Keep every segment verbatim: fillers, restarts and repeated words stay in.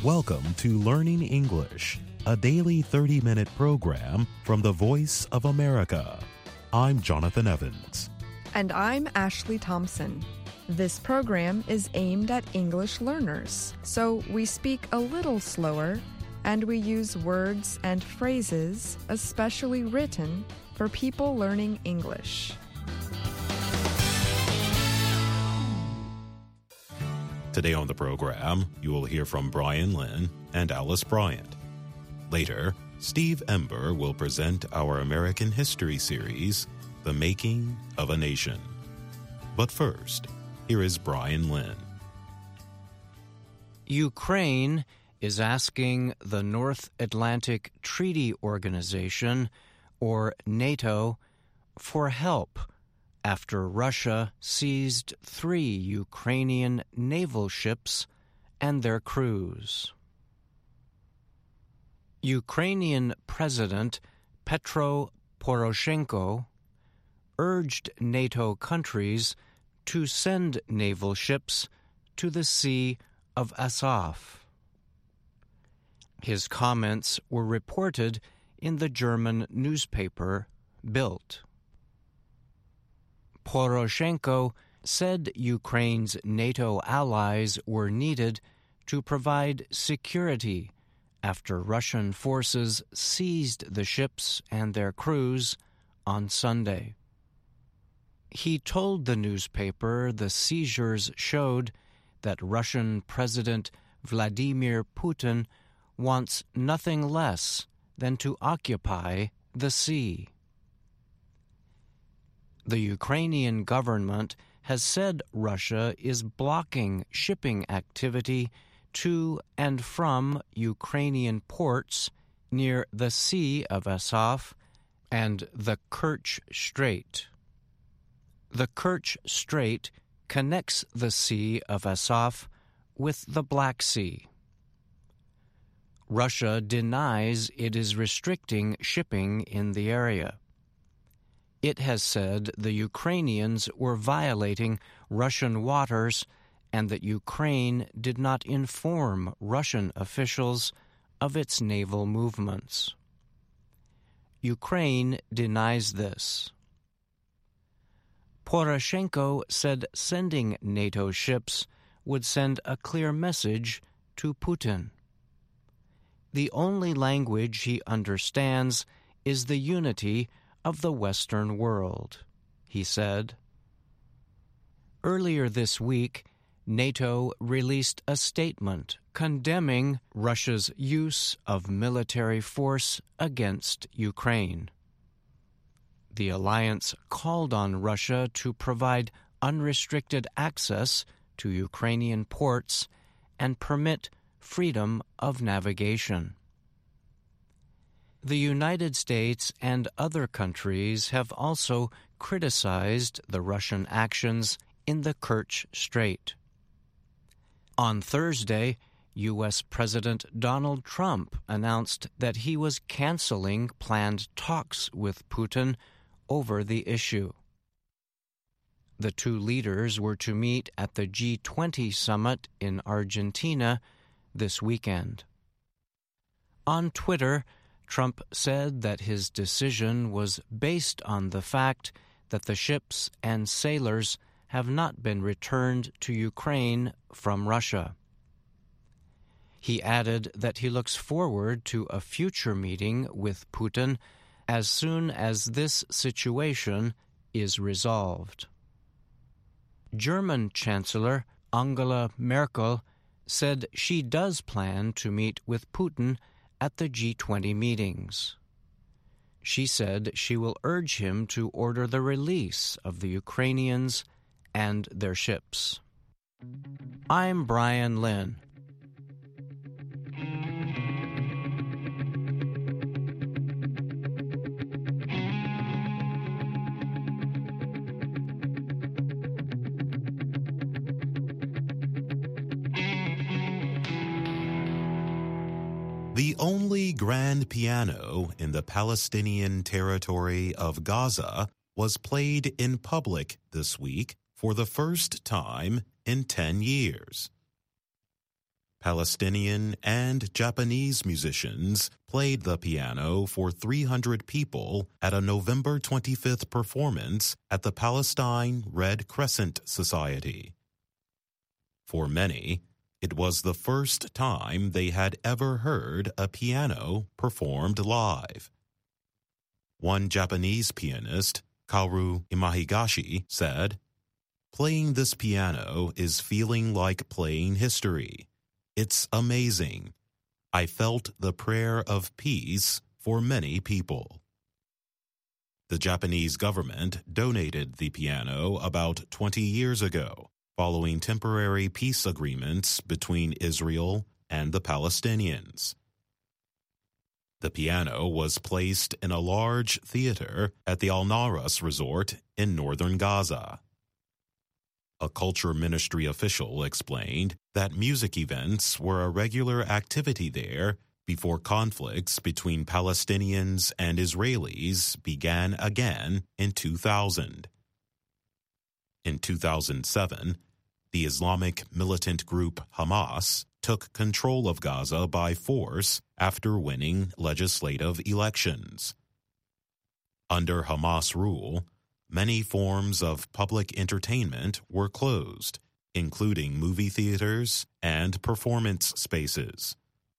Welcome to Learning English, a daily thirty-minute program from the Voice of America. I'm Jonathan Evans. And I'm Ashley Thompson. This program is aimed at English learners, so we speak a little slower and we use words and phrases especially written for people learning English. Today on the program, you will hear from Brian Lynn and Alice Bryant. Later, Steve Ember will present our American history series, The Making of a Nation. But first, here is Brian Lynn. Ukraine is asking the North Atlantic Treaty Organization, or NATO, for help after Russia seized three Ukrainian naval ships and their crews. Ukrainian President Petro Poroshenko urged NATO countries to send naval ships to the Sea of Azov. His comments were reported in the German newspaper Bild. Poroshenko said Ukraine's NATO allies were needed to provide security after Russian forces seized the ships and their crews on Sunday. He told the newspaper the seizures showed that Russian President Vladimir Putin wants nothing less than to occupy the sea. The Ukrainian government has said Russia is blocking shipping activity to and from Ukrainian ports near the Sea of Azov and the Kerch Strait. The Kerch Strait connects the Sea of Azov with the Black Sea. Russia denies it is restricting shipping in the area. It has said the Ukrainians were violating Russian waters and that Ukraine did not inform Russian officials of its naval movements. Ukraine denies this. Poroshenko said sending NATO ships would send a clear message to Putin. The only language he understands is the unity of the Western world, he said. Earlier this week, NATO released a statement condemning Russia's use of military force against Ukraine. The alliance called on Russia to provide unrestricted access to Ukrainian ports and permit freedom of navigation. The United States and other countries have also criticized the Russian actions in the Kerch Strait. On Thursday, U S President Donald Trump announced that he was canceling planned talks with Putin over the issue. The two leaders were to meet at the G twenty summit in Argentina this weekend. On Twitter, Trump said that his decision was based on the fact that the ships and sailors have not been returned to Ukraine from Russia. He added that he looks forward to a future meeting with Putin as soon as this situation is resolved. German Chancellor Angela Merkel said she does plan to meet with Putin at the G twenty meetings. She said she will urge him to order the release of the Ukrainians and their ships. I'm Brian Lynn. The only grand piano in the Palestinian territory of Gaza was played in public this week for the first time in ten years. Palestinian and Japanese musicians played the piano for three hundred people at a November twenty-fifth performance at the Palestine Red Crescent Society. For many, it was the first time they had ever heard a piano performed live. One Japanese pianist, Kaoru Imahigashi, said, "Playing this piano is feeling like playing history. It's amazing. I felt the prayer of peace for many people." The Japanese government donated the piano about twenty years ago, following temporary peace agreements between Israel and the Palestinians. The piano was placed in a large theater at the Al-Naras resort in northern Gaza. A culture ministry official explained that music events were a regular activity there before conflicts between Palestinians and Israelis began again in two thousand. In two thousand seven, the Islamic militant group Hamas took control of Gaza by force after winning legislative elections. Under Hamas rule, many forms of public entertainment were closed, including movie theaters and performance spaces.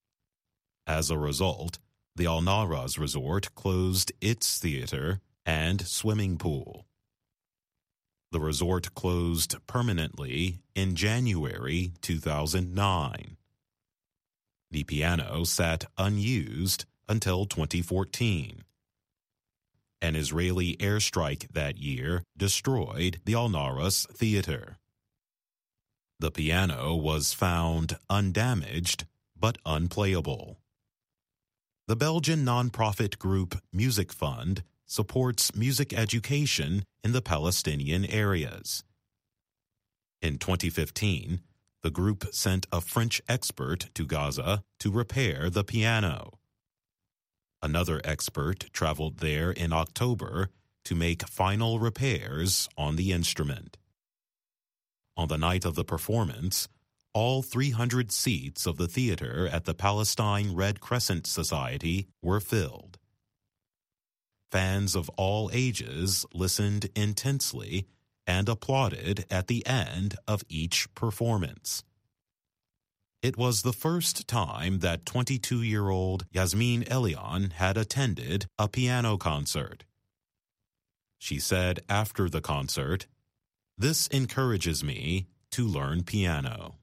As a result, the Al-Naras resort closed its theater and swimming pool. The resort closed permanently in January two thousand nine. The piano sat unused until twenty fourteen. An Israeli airstrike that year destroyed the Al-Naras theater. The piano was found undamaged but unplayable. The Belgian nonprofit group Music Fund supports music education in the Palestinian areas. In twenty fifteen, the group sent a French expert to Gaza to repair the piano. Another expert traveled there in October to make final repairs on the instrument. On the night of the performance, all three hundred seats of the theater at the Palestine Red Crescent Society were filled. Fans of all ages listened intensely and applauded at the end of each performance. It was the first time that twenty-two-year-old Yasmin Elian had attended a piano concert. She said after the concert, "This encourages me to learn piano."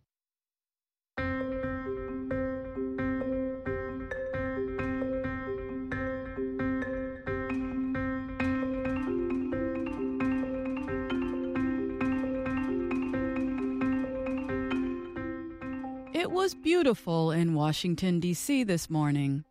It was beautiful in Washington, D C this morning.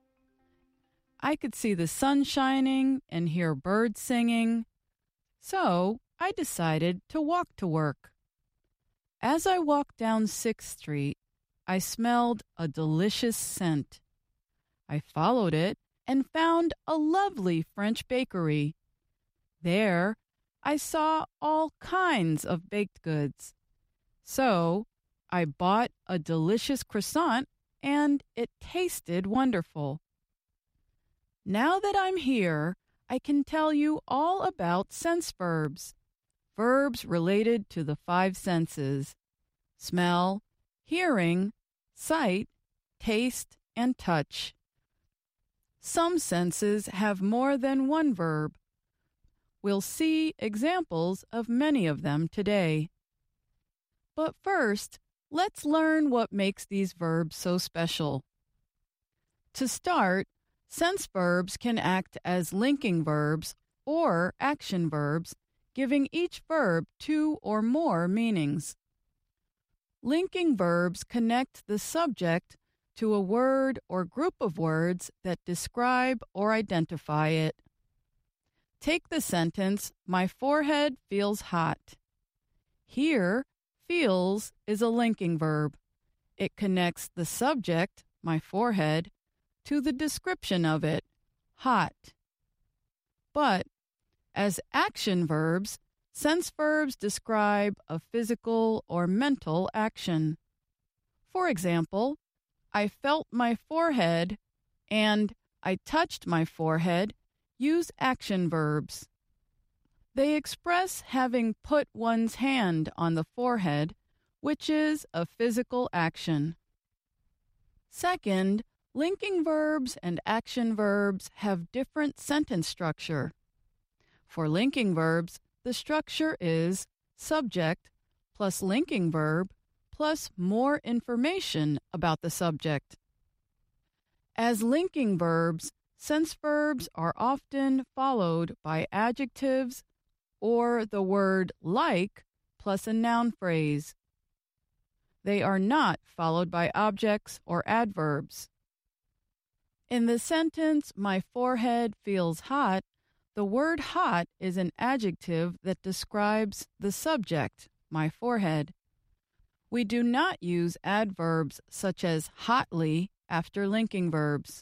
I could see the sun shining and hear birds singing, so I decided to walk to work. As I walked down sixth Street, I smelled a delicious scent. I followed it and found a lovely French bakery. There, I saw all kinds of baked goods. So, I bought a delicious croissant, and it tasted wonderful. Now that I'm here, I can tell you all about sense verbs, verbs related to the five senses: smell, hearing, sight, taste, and touch. Some senses have more than one verb. We'll see examples of many of them today. But first, let's learn what makes these verbs so special. To start, sense verbs can act as linking verbs or action verbs, giving each verb two or more meanings. Linking verbs connect the subject to a word or group of words that describe or identify it. Take the sentence, "My forehead feels hot." Here, feels is a linking verb. It connects the subject, my forehead, to the description of it, hot. But as action verbs, sense verbs describe a physical or mental action. For example, I felt my forehead and I touched my forehead use action verbs. They express having put one's hand on the forehead, which is a physical action. Second, linking verbs and action verbs have different sentence structure. For linking verbs, the structure is subject plus linking verb plus more information about the subject. As linking verbs, sense verbs are often followed by adjectives or the word like plus a noun phrase. They are not followed by objects or adverbs. In the sentence, my forehead feels hot, the word hot is an adjective that describes the subject, my forehead. We do not use adverbs such as hotly after linking verbs.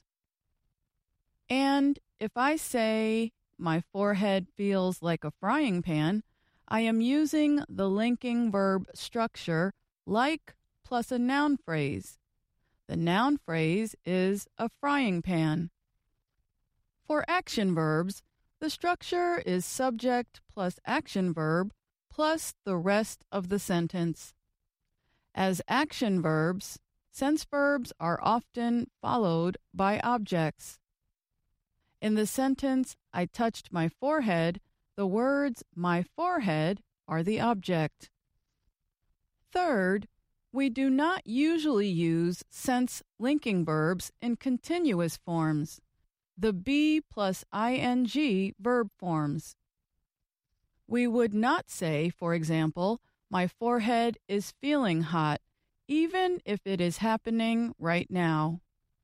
And if I say my forehead feels like a frying pan, I am using the linking verb structure like plus a noun phrase. The noun phrase is a frying pan. For action verbs, the structure is subject plus action verb plus the rest of the sentence. As action verbs, sense verbs are often followed by objects. In the sentence, I touched my forehead, the words my forehead are the object. Third, we do not usually use sense linking verbs in continuous forms, the be plus ing verb forms. We would not say, for example, my forehead is feeling hot, even if it is happening right now.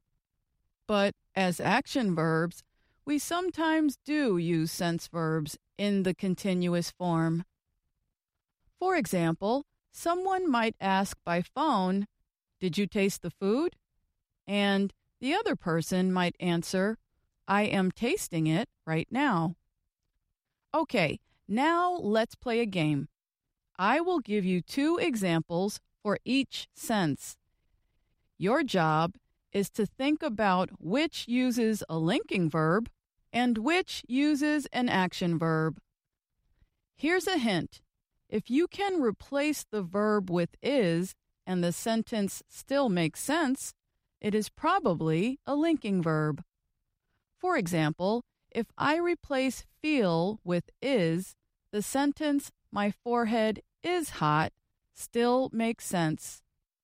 But as action verbs, we sometimes do use sense verbs in the continuous form. For example, someone might ask by phone, "Did you taste the food?" And the other person might answer, "I am tasting it right now." Okay, now let's play a game. I will give you two examples for each sense. Your job is to think about which uses a linking verb and which uses an action verb. Here's a hint. If you can replace the verb with is and the sentence still makes sense, it is probably a linking verb. For example, if I replace feel with is, the sentence my forehead is hot still makes sense.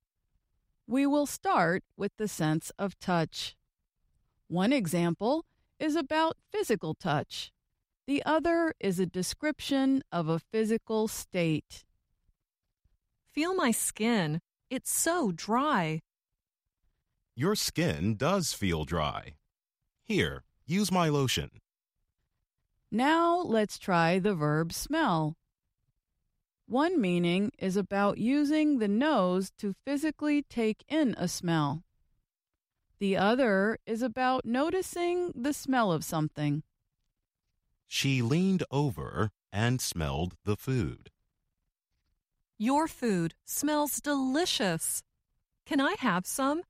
We will start with the sense of touch. One example is about physical touch. The other is a description of a physical state. Feel my skin. It's so dry. Your skin does feel dry. Here, use my lotion. Now let's try the verb smell. One meaning is about using the nose to physically take in a smell. The other is about noticing the smell of something. She leaned over and smelled the food. Your food smells delicious. Can I have some?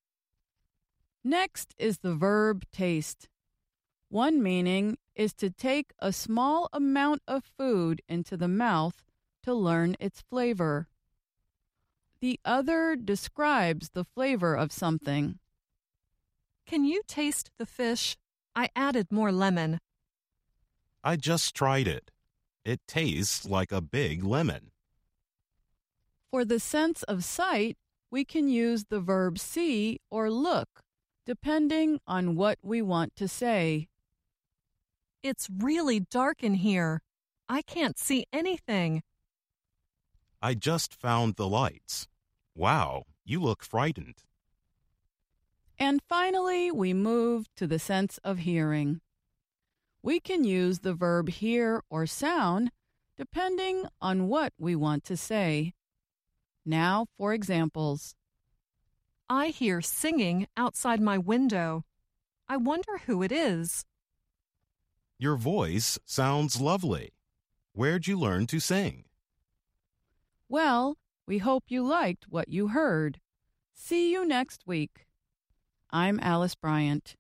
Next is the verb taste. One meaning is to take a small amount of food into the mouth to learn its flavor. The other describes the flavor of something. Can you taste the fish? I added more lemon. I just tried it. It tastes like a big lemon. For the sense of sight, we can use the verb see or look, depending on what we want to say. It's really dark in here. I can't see anything. I just found the lights. Wow, you look frightened. And finally, we move to the sense of hearing. We can use the verb hear or sound depending on what we want to say. Now for examples. I hear singing outside my window. I wonder who it is. Your voice sounds lovely. Where'd you learn to sing? Well, we hope you liked what you heard. See you next week. I'm Alice Bryant.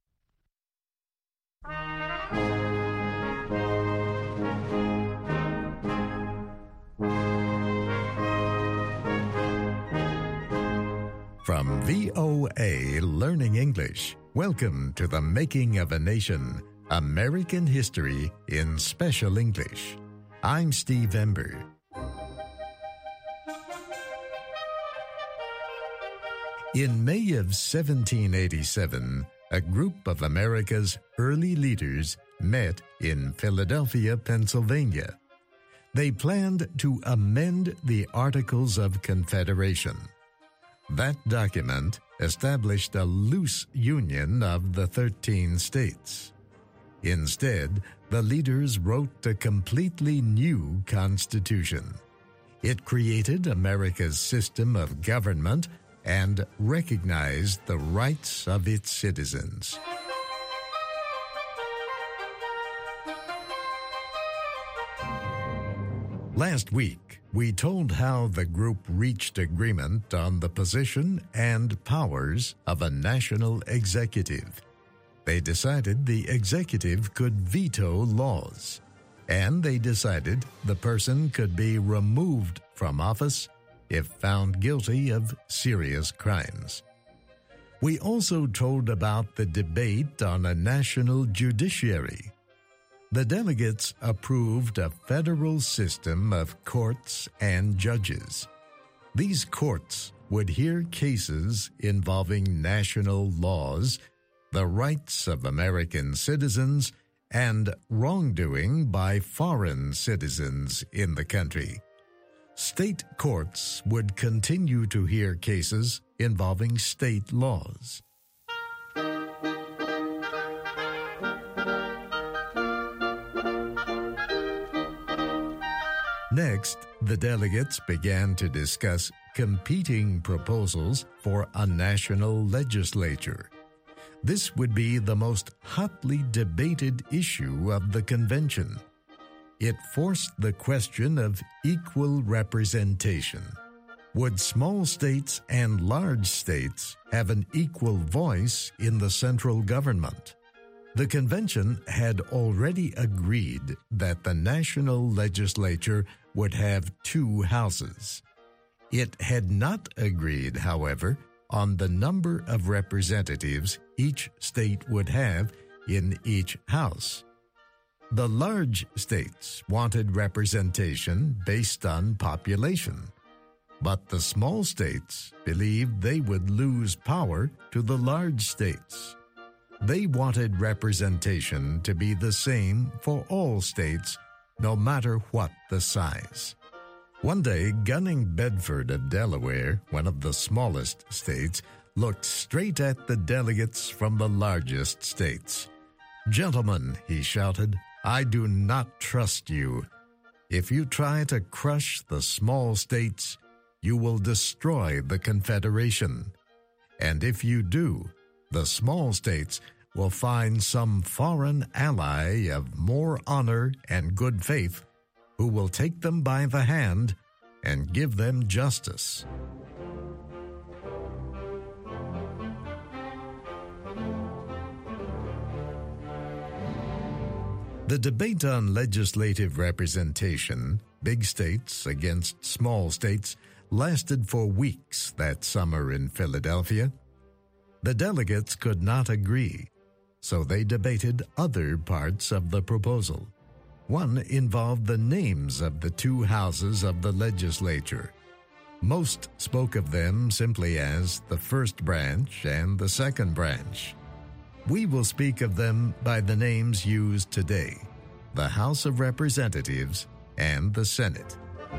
From V O A Learning English, welcome to The Making of a Nation, American History in Special English. I'm Steve Ember. In May of seventeen eighty-seven, a group of America's early leaders met in Philadelphia, Pennsylvania. They planned to amend the Articles of Confederation. That document established a loose union of the thirteen states. Instead, the leaders wrote a completely new constitution. It created America's system of government and recognized the rights of its citizens. Last week, we told how the group reached agreement on the position and powers of a national executive. They decided the executive could veto laws, and they decided the person could be removed from office if found guilty of serious crimes. We also told about the debate on a national judiciary. The delegates approved a federal system of courts and judges. These courts would hear cases involving national laws, the rights of American citizens, and wrongdoing by foreign citizens in the country. State courts would continue to hear cases involving state laws. Next, the delegates began to discuss competing proposals for a national legislature. This would be the most hotly debated issue of the convention. It forced the question of equal representation. Would small states and large states have an equal voice in the central government? The convention had already agreed that the national legislature would have two houses. It had not agreed, however, on the number of representatives each state would have in each house. The large states wanted representation based on population, but the small states believed they would lose power to the large states. They wanted representation to be the same for all states, no matter what the size. One day, Gunning Bedford of Delaware, one of the smallest states, looked straight at the delegates from the largest states. "Gentlemen," he shouted, "I do not trust you. If you try to crush the small states, you will destroy the Confederation. And if you do, the small states will find some foreign ally of more honor and good faith who will take them by the hand and give them justice." The debate on legislative representation, big states against small states, lasted for weeks that summer in Philadelphia. The delegates could not agree, so they debated other parts of the proposal. One involved the names of the two houses of the legislature. Most spoke of them simply as the first branch and the second branch. We will speak of them by the names used today, the House of Representatives and the Senate.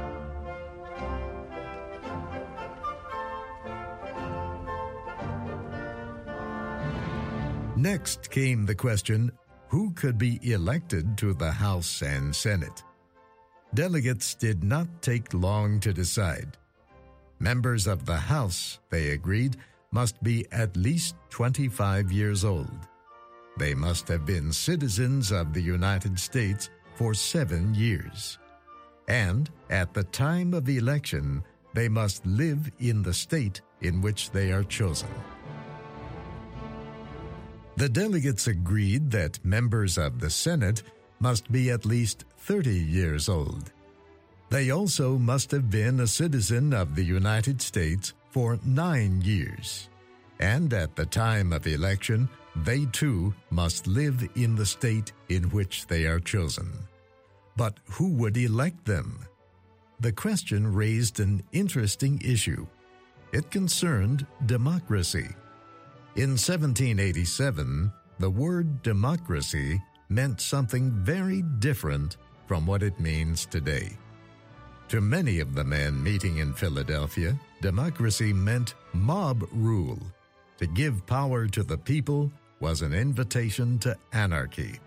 Next came the question, who could be elected to the House and Senate? Delegates did not take long to decide. Members of the House, they agreed, must be at least twenty-five years old. They must have been citizens of the United States for seven years. And at the time of election, they must live in the state in which they are chosen. The delegates agreed that members of the Senate must be at least thirty years old. They also must have been a citizen of the United States for nine years. And at the time of election, they too must live in the state in which they are chosen. But who would elect them? The question raised an interesting issue. It concerned democracy. In seventeen eighty-seven, the word democracy meant something very different from what it means today. To many of the men meeting in Philadelphia, democracy meant mob rule. To give power to the people was an invitation to anarchy.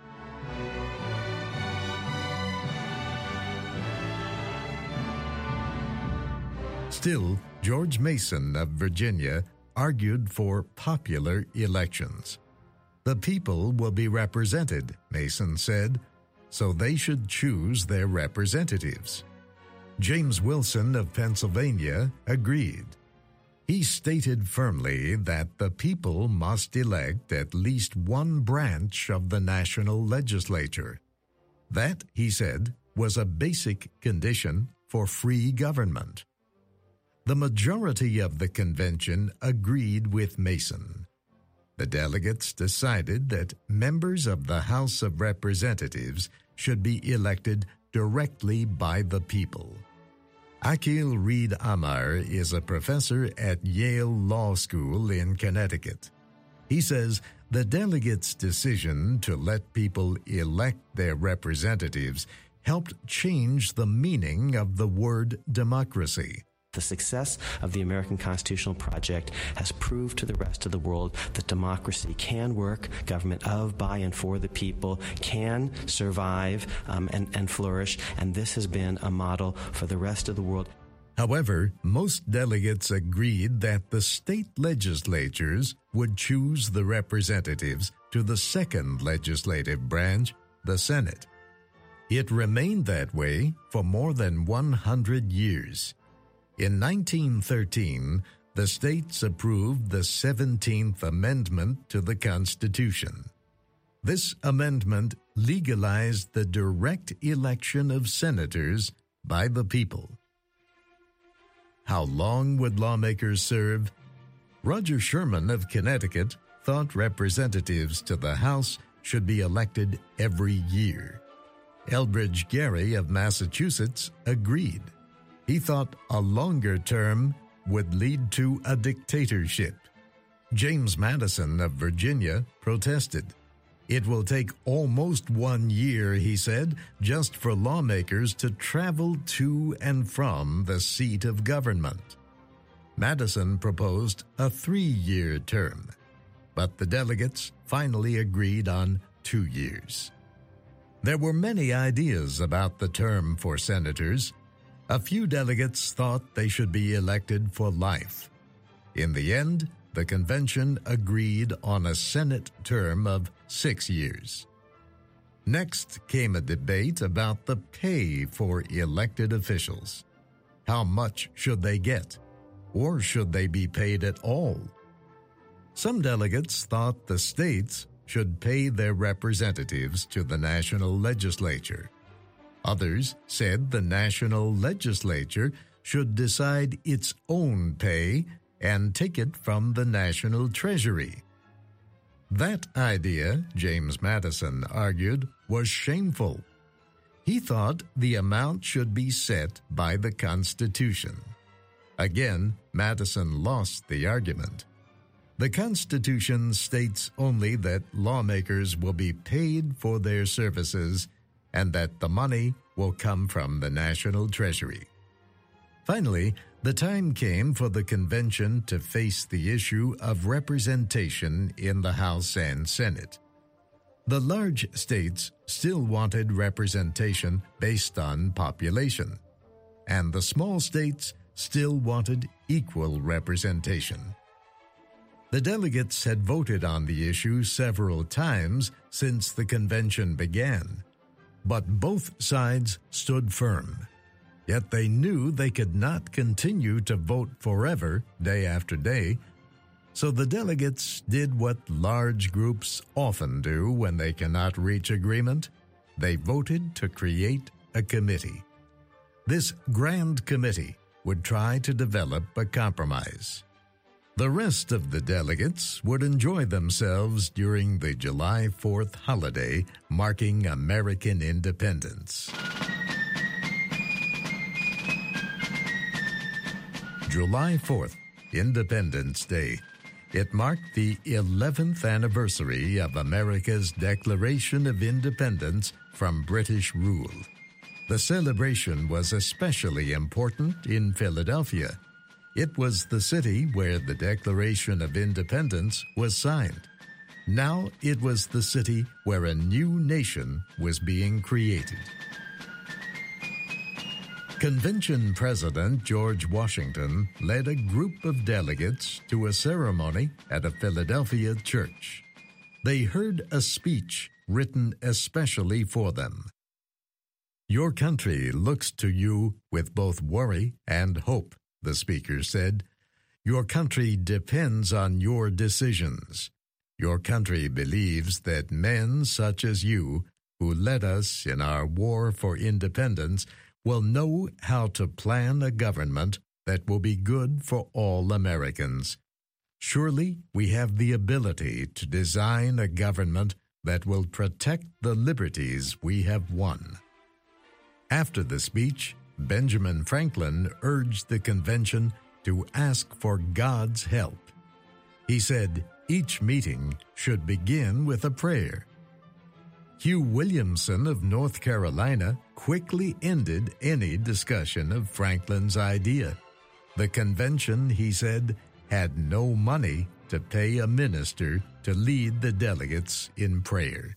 Still, George Mason of Virginia argued for popular elections. The people will be represented, Mason said, so they should choose their representatives. James Wilson of Pennsylvania agreed. He stated firmly that the people must elect at least one branch of the national legislature. That, he said, was a basic condition for free government. The majority of the convention agreed with Mason. The delegates decided that members of the House of Representatives should be elected directly by the people. Akil Reed Amar is a professor at Yale Law School in Connecticut. He says the delegates' decision to let people elect their representatives helped change the meaning of the word democracy. The success of the American Constitutional Project has proved to the rest of the world that democracy can work, government of, by, and for the people can survive um, and, and flourish, and this has been a model for the rest of the world. However, most delegates agreed that the state legislatures would choose the representatives to the second legislative branch, the Senate. It remained that way for more than one hundred years. In nineteen thirteen, the states approved the seventeenth Amendment to the Constitution. This amendment legalized the direct election of senators by the people. How long would lawmakers serve? Roger Sherman of Connecticut thought representatives to the House should be elected every year. Elbridge Gerry of Massachusetts agreed. He thought a longer term would lead to a dictatorship. James Madison of Virginia protested. It will take almost one year, he said, just for lawmakers to travel to and from the seat of government. Madison proposed a three-year term, but the delegates finally agreed on two years. There were many ideas about the term for senators. A few delegates thought they should be elected for life. In the end, the convention agreed on a Senate term of six years. Next came a debate about the pay for elected officials. How much should they get? Or should they be paid at all? Some delegates thought the states should pay their representatives to the national legislature. Others said the national legislature should decide its own pay and take it from the national treasury. That idea, James Madison argued, was shameful. He thought the amount should be set by the Constitution. Again, Madison lost the argument. The Constitution states only that lawmakers will be paid for their services and that the money will come from the national treasury. Finally, the time came for the convention to face the issue of representation in the House and Senate. The large states still wanted representation based on population, and the small states still wanted equal representation. The delegates had voted on the issue several times since the convention began, but both sides stood firm. Yet they knew they could not continue to vote forever, day after day, so the delegates did what large groups often do when they cannot reach agreement. They voted to create a committee. This Grand Committee would try to develop a compromise. The rest of the delegates would enjoy themselves during the July fourth holiday marking American independence. July fourth, Independence Day. It marked the eleventh anniversary of America's Declaration of Independence from British rule. The celebration was especially important in Philadelphia. It was the city where the Declaration of Independence was signed. Now it was the city where a new nation was being created. Convention President George Washington led a group of delegates to a ceremony at a Philadelphia church. They heard a speech written especially for them. "Your country looks to you with both worry and hope," the speaker said. "Your country depends on your decisions. Your country believes that men such as you, who led us in our war for independence, will know how to plan a government that will be good for all Americans. Surely we have the ability to design a government that will protect the liberties we have won." After the speech, Benjamin Franklin urged the convention to ask for God's help. He said each meeting should begin with a prayer. Hugh Williamson of North Carolina quickly ended any discussion of Franklin's idea. The convention, he said, had no money to pay a minister to lead the delegates in prayer.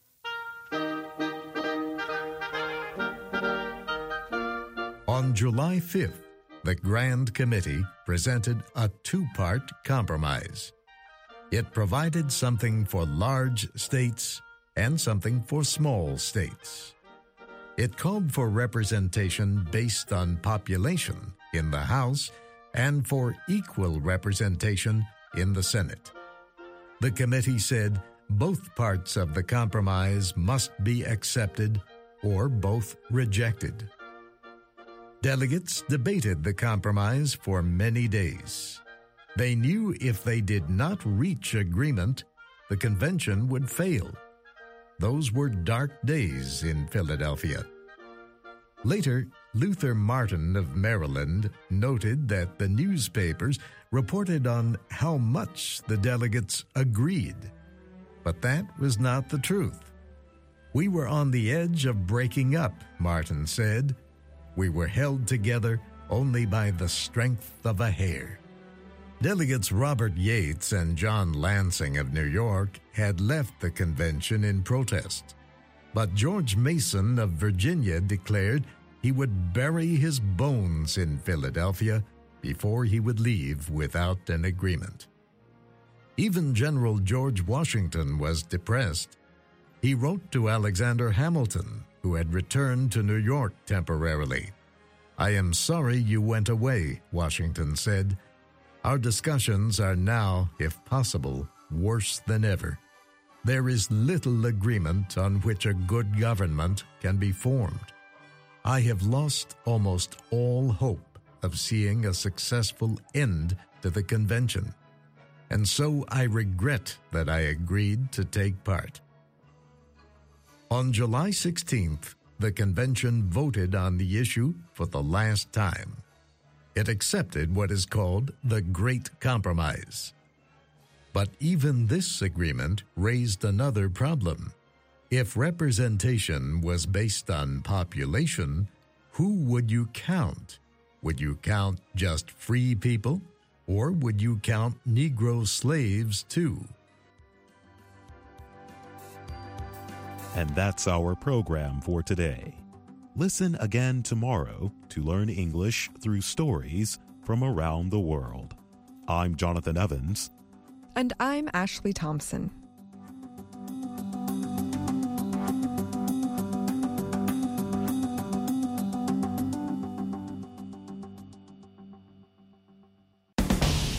On July fifth, the Grand Committee presented a two-part compromise. It provided something for large states and something for small states. It called for representation based on population in the House and for equal representation in the Senate. The committee said both parts of the compromise must be accepted or both rejected. Delegates debated the compromise for many days. They knew if they did not reach agreement, the convention would fail. Those were dark days in Philadelphia. Later, Luther Martin of Maryland noted that the newspapers reported on how much the delegates agreed. But that was not the truth. "We were on the edge of breaking up," Martin said. "We were held together only by the strength of a hair." Delegates Robert Yates and John Lansing of New York had left the convention in protest. But George Mason of Virginia declared he would bury his bones in Philadelphia before he would leave without an agreement. Even General George Washington was depressed. He wrote to Alexander Hamilton, who had returned to New York temporarily. "I am sorry you went away," Washington said. "Our discussions are now, if possible, worse than ever. There is little agreement on which a good government can be formed. I have lost almost all hope of seeing a successful end to the convention, and so I regret that I agreed to take part." On July sixteenth, the convention voted on the issue for the last time. It accepted what is called the Great Compromise. But even this agreement raised another problem. If representation was based on population, who would you count? Would you count just free people, or would you count Negro slaves too? And that's our program for today. Listen again tomorrow to learn English through stories from around the world. I'm Jonathan Evans. And I'm Ashley Thompson.